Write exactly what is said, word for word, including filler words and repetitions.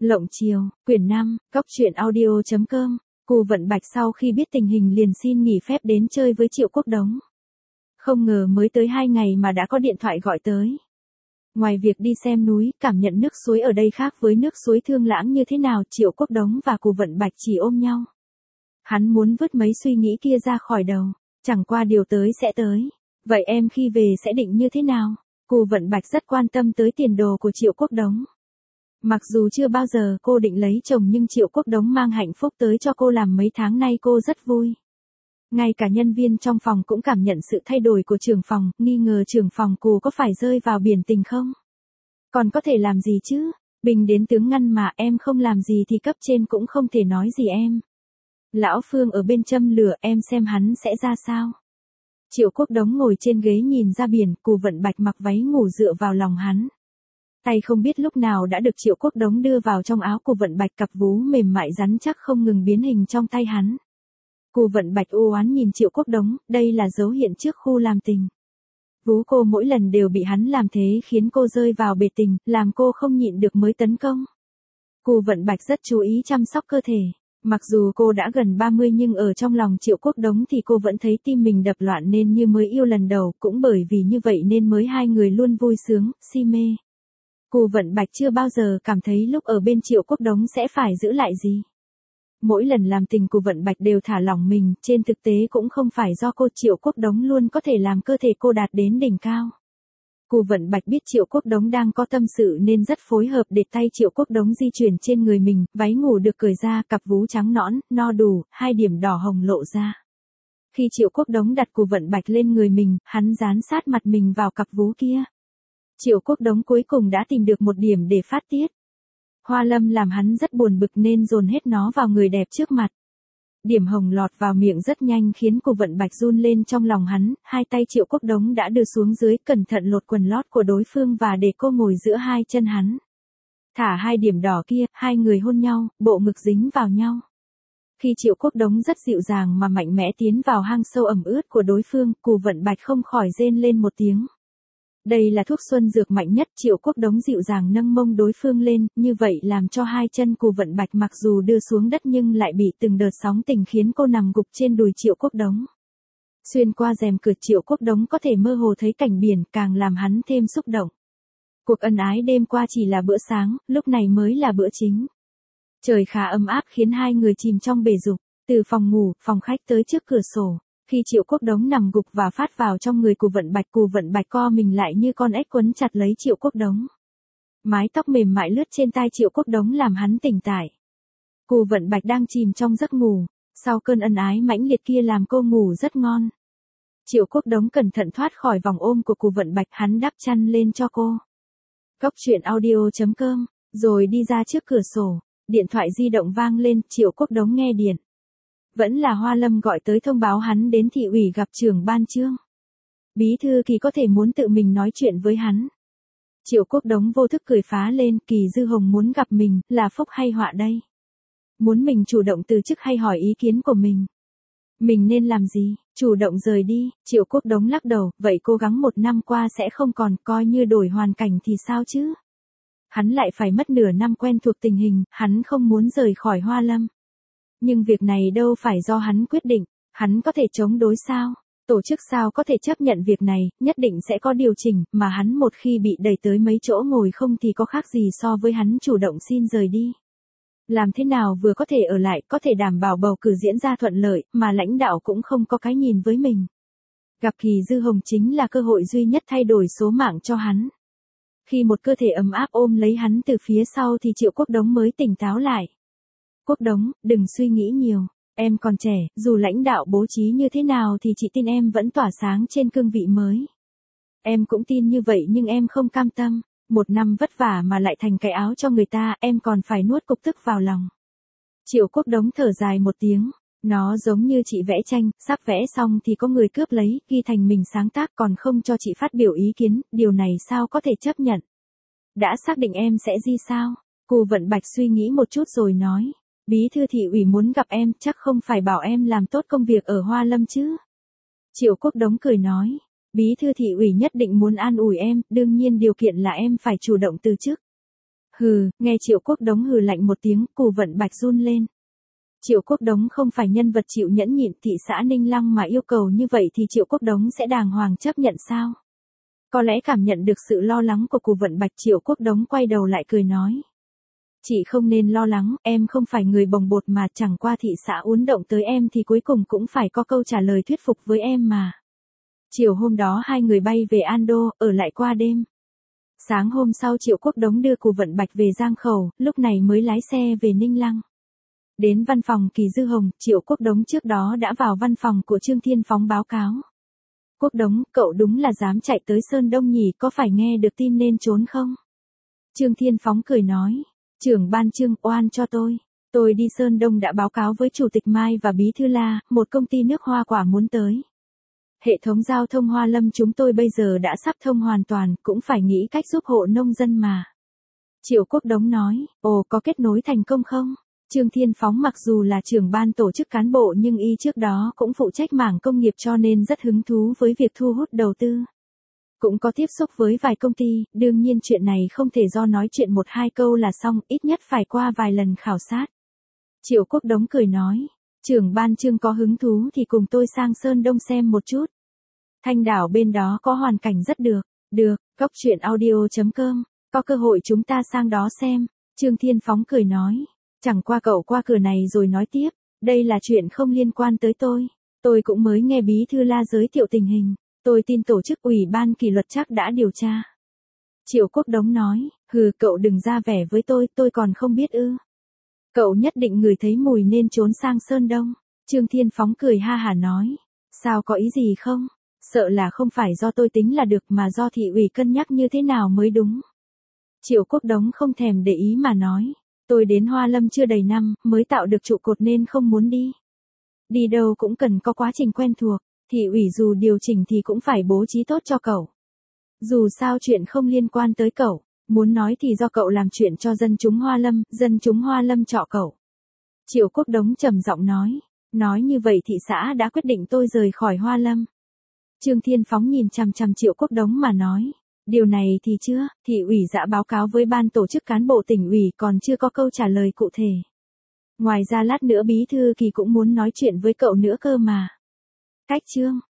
Lộng Chiều, quyển năm, cóc truyện audio chấm com. Cù Vận Bạch sau khi biết tình hình liền xin nghỉ phép đến chơi với Triệu Quốc Đống. Không ngờ mới tới hai ngày mà đã có điện thoại gọi tới. Ngoài việc đi xem núi, cảm nhận nước suối ở đây khác với nước suối Thương Lãng như thế nào, Triệu Quốc Đống và Cù Vận Bạch chỉ ôm nhau. Hắn muốn vứt mấy suy nghĩ kia ra khỏi đầu, chẳng qua điều tới sẽ tới. Vậy em khi về sẽ định như thế nào? Cù Vận Bạch rất quan tâm tới tiền đồ của Triệu Quốc Đống. Mặc dù chưa bao giờ cô định lấy chồng nhưng Triệu Quốc Đống mang hạnh phúc tới cho cô làm mấy tháng nay cô rất vui. Ngay cả nhân viên trong phòng cũng cảm nhận sự thay đổi của trưởng phòng, nghi ngờ trưởng phòng Cù có phải rơi vào biển tình không? Còn có thể làm gì chứ? Bình đến tướng ngăn mà, em không làm gì thì cấp trên cũng không thể nói gì em. Lão Phương ở bên châm lửa, em xem hắn sẽ ra sao? Triệu Quốc Đống ngồi trên ghế nhìn ra biển, Cù Vận Bạch mặc váy ngủ dựa vào lòng hắn. Tay không biết lúc nào đã được Triệu Quốc Đống đưa vào trong áo Cù Vận Bạch, cặp vú mềm mại rắn chắc không ngừng biến hình trong tay hắn. Cù Vận Bạch u oán nhìn Triệu Quốc Đống, đây là dấu hiện trước khu làm tình. Vú cô mỗi lần đều bị hắn làm thế khiến cô rơi vào bể tình, làm cô không nhịn được mới tấn công. Cù Vận Bạch rất chú ý chăm sóc cơ thể. Mặc dù cô đã gần ba mươi nhưng ở trong lòng Triệu Quốc Đống thì cô vẫn thấy tim mình đập loạn nên như mới yêu lần đầu, cũng bởi vì như vậy nên mới hai người luôn vui sướng, si mê. Cù Vận Bạch chưa bao giờ cảm thấy lúc ở bên Triệu Quốc Đống sẽ phải giữ lại gì. Mỗi lần làm tình Cù Vận Bạch đều thả lỏng mình, trên thực tế cũng không phải do cô, Triệu Quốc Đống luôn có thể làm cơ thể cô đạt đến đỉnh cao. Cù Vận Bạch biết Triệu Quốc Đống đang có tâm sự nên rất phối hợp để tay Triệu Quốc Đống di chuyển trên người mình, váy ngủ được cởi ra, cặp vú trắng nõn, no đủ, hai điểm đỏ hồng lộ ra. Khi Triệu Quốc Đống đặt Cù Vận Bạch lên người mình, hắn dán sát mặt mình vào cặp vú kia. Triệu Quốc Đống cuối cùng đã tìm được một điểm để phát tiết. Hoa Lâm làm hắn rất buồn bực nên dồn hết nó vào người đẹp trước mặt. Điểm hồng lọt vào miệng rất nhanh khiến Cù Vận Bạch run lên trong lòng hắn, hai tay Triệu Quốc Đống đã đưa xuống dưới, cẩn thận lột quần lót của đối phương và để cô ngồi giữa hai chân hắn. Thả hai điểm đỏ kia, hai người hôn nhau, bộ ngực dính vào nhau. Khi Triệu Quốc Đống rất dịu dàng mà mạnh mẽ tiến vào hang sâu ẩm ướt của đối phương, Cù Vận Bạch không khỏi rên lên một tiếng. Đây là thuốc xuân dược mạnh nhất, Triệu Quốc Đống dịu dàng nâng mông đối phương lên, như vậy làm cho hai chân Cù Vận Bạch mặc dù đưa xuống đất nhưng lại bị từng đợt sóng tình khiến cô nằm gục trên đùi Triệu Quốc Đống. Xuyên qua rèm cửa Triệu Quốc Đống có thể mơ hồ thấy cảnh biển, càng làm hắn thêm xúc động. Cuộc ân ái đêm qua chỉ là bữa sáng, lúc này mới là bữa chính. Trời khá ấm áp khiến hai người chìm trong bể dục, từ phòng ngủ, phòng khách tới trước cửa sổ. Khi Triệu Quốc Đống nằm gục và phát vào trong người Cù Vận Bạch, Cù Vận Bạch co mình lại như con ếch quấn chặt lấy Triệu Quốc Đống. Mái tóc mềm mại lướt trên tai Triệu Quốc Đống làm hắn tỉnh tải. Cù Vận Bạch đang chìm trong giấc ngủ, sau cơn ân ái mãnh liệt kia làm cô ngủ rất ngon. Triệu Quốc Đống cẩn thận thoát khỏi vòng ôm của Cù Vận Bạch, hắn đắp chăn lên cho cô. Cóc truyện audio chấm com, rồi đi ra trước cửa sổ, điện thoại di động vang lên, Triệu Quốc Đống nghe điện. Vẫn là Hoa Lâm gọi tới thông báo hắn đến thị ủy gặp trưởng ban Trương. Bí thư Kỳ có thể muốn tự mình nói chuyện với hắn. Triệu Quốc Đống vô thức cười phá lên, Kỳ Dư Hồng muốn gặp mình, là phúc hay họa đây? Muốn mình chủ động từ chức hay hỏi ý kiến của mình? Mình nên làm gì? Chủ động rời đi, Triệu Quốc Đống lắc đầu, vậy cố gắng một năm qua sẽ không còn, coi như đổi hoàn cảnh thì sao chứ? Hắn lại phải mất nửa năm quen thuộc tình hình, hắn không muốn rời khỏi Hoa Lâm. Nhưng việc này đâu phải do hắn quyết định, hắn có thể chống đối sao? Tổ chức sao có thể chấp nhận việc này, nhất định sẽ có điều chỉnh, mà hắn một khi bị đẩy tới mấy chỗ ngồi không thì có khác gì so với hắn chủ động xin rời đi. Làm thế nào vừa có thể ở lại, có thể đảm bảo bầu cử diễn ra thuận lợi, mà lãnh đạo cũng không có cái nhìn với mình. Gặp Kỳ Dư Hồng chính là cơ hội duy nhất thay đổi số mạng cho hắn. Khi một cơ thể ấm áp ôm lấy hắn từ phía sau thì Triệu Quốc Đống mới tỉnh táo lại. Quốc Đống, đừng suy nghĩ nhiều, em còn trẻ, dù lãnh đạo bố trí như thế nào thì chị tin em vẫn tỏa sáng trên cương vị mới. Em cũng tin như vậy nhưng em không cam tâm, một năm vất vả mà lại thành cái áo cho người ta, em còn phải nuốt cục tức vào lòng. Triệu Quốc Đống thở dài một tiếng, nó giống như chị vẽ tranh, sắp vẽ xong thì có người cướp lấy, ghi thành mình sáng tác còn không cho chị phát biểu ý kiến, điều này sao có thể chấp nhận. Đã xác định em sẽ di sao? Cù Vận Bạch suy nghĩ một chút rồi nói. Bí thư thị ủy muốn gặp em, chắc không phải bảo em làm tốt công việc ở Hoa Lâm chứ? Triệu Quốc Đống cười nói, bí thư thị ủy nhất định muốn an ủi em, đương nhiên điều kiện là em phải chủ động từ chức. Hừ, nghe Triệu Quốc Đống hừ lạnh một tiếng, Cù Vận Bạch run lên. Triệu Quốc Đống không phải nhân vật chịu nhẫn nhịn, thị xã Ninh Lăng mà yêu cầu như vậy thì Triệu Quốc Đống sẽ đàng hoàng chấp nhận sao? Có lẽ cảm nhận được sự lo lắng của Cù Vận Bạch, Triệu Quốc Đống quay đầu lại cười nói. Chị không nên lo lắng, em không phải người bồng bột mà, chẳng qua thị xã uốn động tới em thì cuối cùng cũng phải có câu trả lời thuyết phục với em mà. Chiều hôm đó hai người bay về Ando, ở lại qua đêm. Sáng hôm sau Triệu Quốc Đống đưa Cù Vận Bạch về Giang Khẩu, lúc này mới lái xe về Ninh Lăng. Đến văn phòng Kỳ Dư Hồng, Triệu Quốc Đống trước đó đã vào văn phòng của Trương Thiên Phóng báo cáo. Quốc Đống, cậu đúng là dám chạy tới Sơn Đông nhỉ, có phải nghe được tin nên trốn không? Trương Thiên Phóng cười nói, trưởng ban Trương, oan cho tôi. Tôi đi Sơn Đông đã báo cáo với Chủ tịch Mai và Bí Thư La, một công ty nước hoa quả muốn tới. Hệ thống giao thông Hoa Lâm chúng tôi bây giờ đã sắp thông hoàn toàn, cũng phải nghĩ cách giúp hộ nông dân mà. Triệu Quốc Đống nói, ồ, có kết nối thành công không? Trương Thiên Phóng mặc dù là trưởng ban tổ chức cán bộ nhưng y trước đó cũng phụ trách mảng công nghiệp cho nên rất hứng thú với việc thu hút đầu tư. Cũng có tiếp xúc với vài công ty, đương nhiên chuyện này không thể do nói chuyện một hai câu là xong, ít nhất phải qua vài lần khảo sát. Triệu Quốc Đống cười nói, trưởng ban Trương có hứng thú thì cùng tôi sang Sơn Đông xem một chút. Thanh đảo bên đó có hoàn cảnh rất được. Được, cốc truyện audio chấm com, có cơ hội chúng ta sang đó xem. Trương Thiên Phóng cười nói, chẳng qua cậu qua cửa này rồi nói tiếp, đây là chuyện không liên quan tới tôi. Tôi cũng mới nghe Bí Thư La giới thiệu tình hình, tôi tin tổ chức ủy ban kỷ luật chắc đã điều tra. Triệu Quốc Đống nói, hừ, cậu đừng ra vẻ với tôi, tôi còn không biết ư. Cậu nhất định ngửi thấy mùi nên trốn sang Sơn Đông. Trương Thiên Phóng cười ha hả nói, sao có ý gì không? Sợ là không phải do tôi tính là được mà do thị ủy cân nhắc như thế nào mới đúng. Triệu Quốc Đống không thèm để ý mà nói, tôi đến Hoa Lâm chưa đầy năm, mới tạo được trụ cột nên không muốn đi. Đi đâu cũng cần có quá trình quen thuộc, thị ủy dù điều chỉnh thì cũng phải bố trí tốt cho cậu. Dù sao chuyện không liên quan tới cậu, muốn nói thì do cậu làm chuyện cho dân chúng Hoa Lâm, dân chúng Hoa Lâm chọn cậu. Triệu Quốc Đống trầm giọng nói, nói như vậy thị xã đã quyết định tôi rời khỏi Hoa Lâm. Trương Thiên Phóng nhìn chằm chằm Triệu Quốc Đống mà nói, điều này thì chưa, thị ủy đã báo cáo với ban tổ chức cán bộ tỉnh ủy còn chưa có câu trả lời cụ thể. Ngoài ra lát nữa Bí Thư Kỳ cũng muốn nói chuyện với cậu nữa cơ mà. Cách Trương